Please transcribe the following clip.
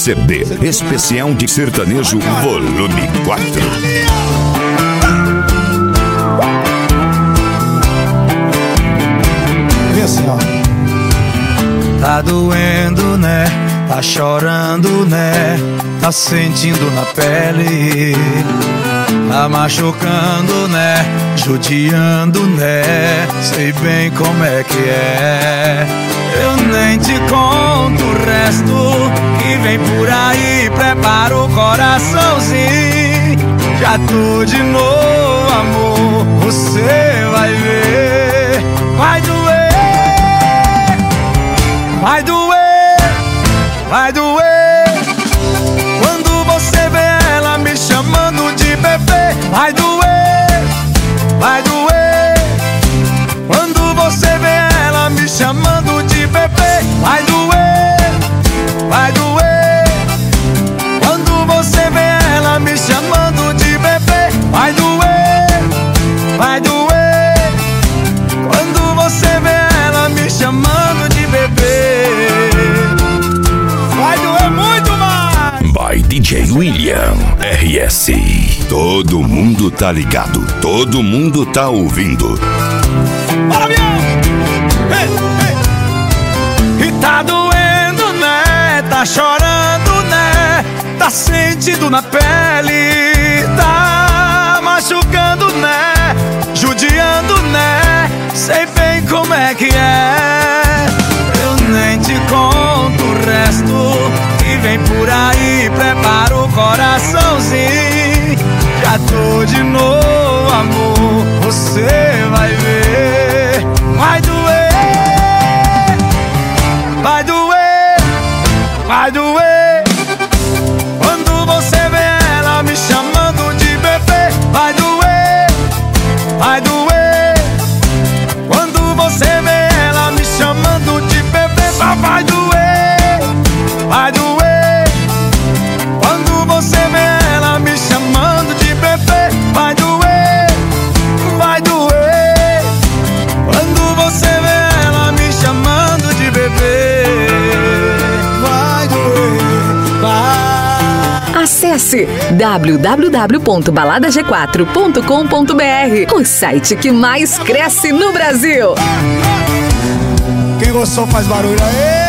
CD Especial de Sertanejo Volume 4. Assim, ó. Tá doendo, né? Tá chorando, né? Tá sentindo na pele. Tá machucando, né? Judiando, né? Sei bem como é que é. Eu nem te conto o resto que vem por aí. Prepara o coraçãozinho. Já tô de novo, amor. Você vai ver. Vai doer. Vai doer, vai doer. Quando você vê ela me chamando de bebê. Vai doer, vai doer. Quando você vê ela me chamando de bebê. Vai doer, vai doer. Quando você vê ela me chamando de bebê. Vai doer, vai doer. Quando você vê ela me chamando de bebê. Vai doer muito mais. By DJ William RS. Todo mundo tá ligado, todo mundo tá ouvindo. Bora, avião! Ei, ei. E tá doendo, né? Tá chorando, né? Tá sentindo na pele. Tá machucando, né? Judiando, né? Sei bem como é que é. Eu nem te conto o resto que vem por aí. Prepara o coraçãozinho. Já tô de novo, amor. Você vai ver. Vai doer. Vai doer. Vai doer. Quando você vê ela me chamando de bebê. Vai doer. Vai doer. Quando você vê ela me chamando de bebê. Vai doer. Vai doer. Quando você vê ela me chamando de bebê. Vai doer. Vai doer. Quando você vê ela me chamando de bebê. Vai doer. Vai. Acesse www.baladag4.com.br, o site que mais cresce no Brasil. Quem gostou faz barulho aí.